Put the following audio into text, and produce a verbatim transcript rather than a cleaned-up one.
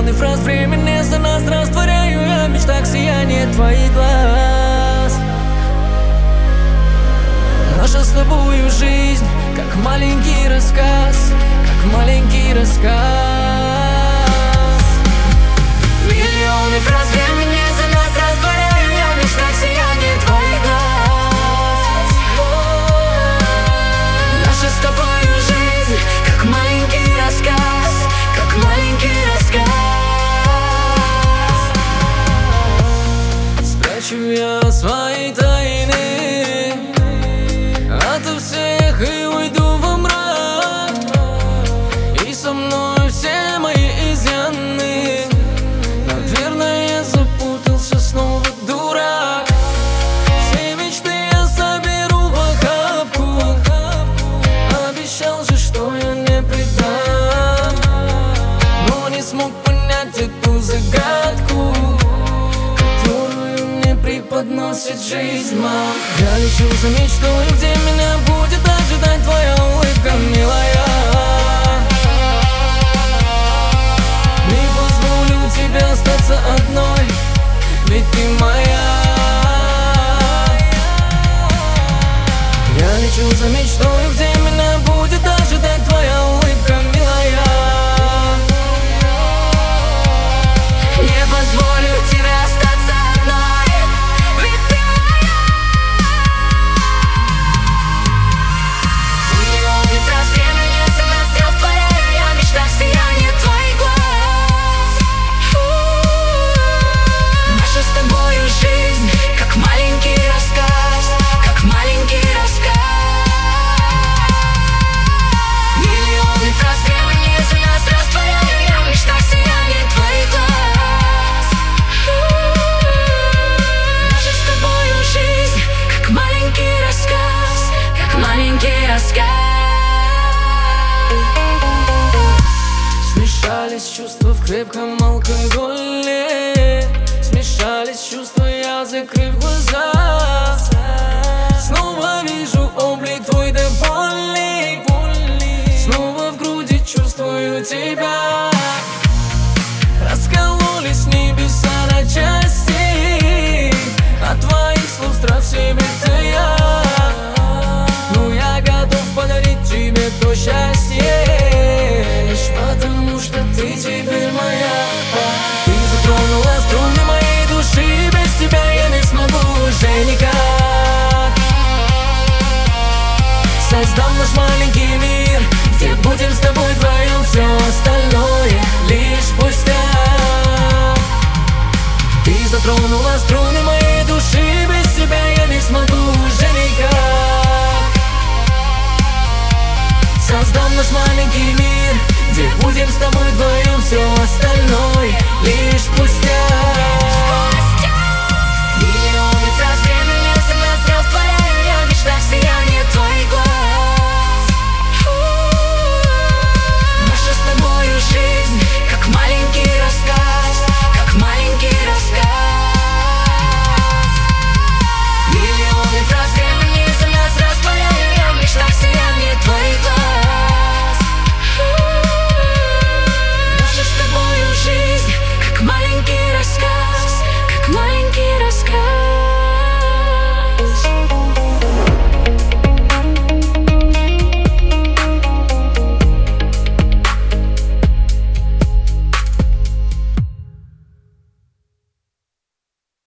Миллионы фраз времени за нас растворяю я в мечтах сияние твоих глаз. Наша с тобою жизнь, как маленький рассказ, как маленький рассказ. Миллионы фраз времени за нас растворяю я в мечтах сияние твоих глаз. Наша с тобою жизнь, как маленький рассказ, как маленький рассказ. Спрячу я свои тайны ото всех и уйду во мрак, и со мной все мои изъяны. Наверное, я запутался снова, дурак. Все мечты я соберу в охапку. Обещал же, что я не предам, но не смог понять эту загадку, которую мне преподносит жизнь, мам. Я лечу за мечтой, где меня будет ожидать твоя улыбка, милая. Не позволю тебе остаться одной, ведь ты моя. Я лечу за мечтой, где меня будет ожидать твоя улыбка, милая. Не позволю тебе остаться одной, ведь ты моя. Миллионы фраз времени за нас растворяю я в мечтах сияние твоих глаз. Наша с тобою жизнь, как маленький рассказ, как маленький рассказ. Миллионы фраз времени за нас растворяю я в мечтах сияние твоих глаз. Наша с тобою жизнь, как маленький рассказ, как маленький рассказ. Смешались чувства в крепком алкоголе, смешались чувства, я закрыв глаза. Снова вижу облик твой до боли, снова в груди чувствую тебя.